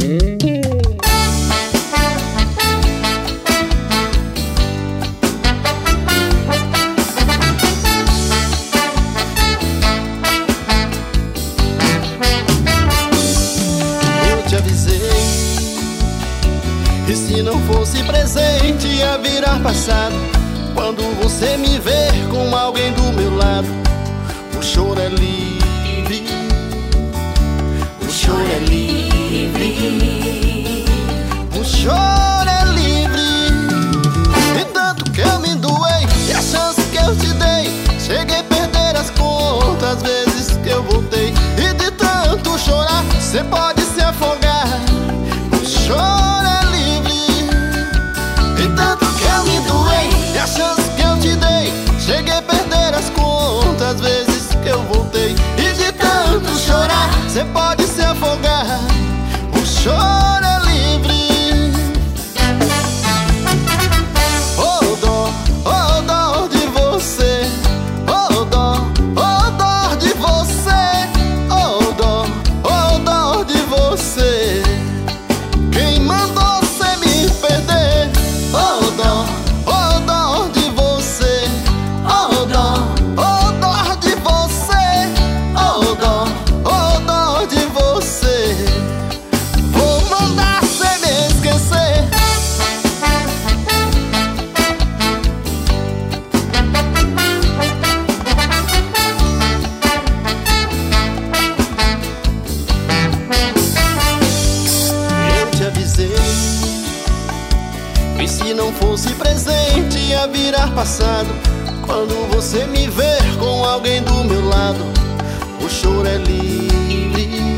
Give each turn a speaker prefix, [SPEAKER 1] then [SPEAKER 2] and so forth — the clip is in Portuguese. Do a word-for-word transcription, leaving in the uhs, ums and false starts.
[SPEAKER 1] E se não fosse presente ia virar passado. Quando você me ver com alguém do meu lado, o choro é livre, o choro é livre, o choro é livre. E tanto que eu me doei, e a chance que eu te dei, cheguei a perder as contas, as vezes que eu voltei. E de tanto chorar, cê pode se afogar. O choro é a chance que eu te dei, cheguei a perder as contas, as vezes que eu voltei. E de tanto chorar, cê pode se afogar. O choro é livre. Oh dó, oh dó de você, oh dó, oh dó de você, oh dó, oh dó de você. Quem mandou cê me perder? Oh dó, e se não fosse presente ia virar passado. Quando você me ver com alguém do meu lado, o choro é livre,